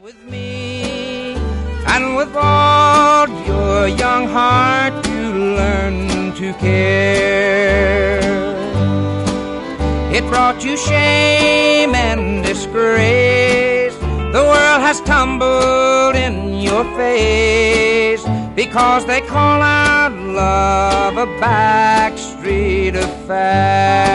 With me and with all your young heart you learn to care. It brought you shame and disgrace. The world has tumbled in your face because they call our love a backstreet affair.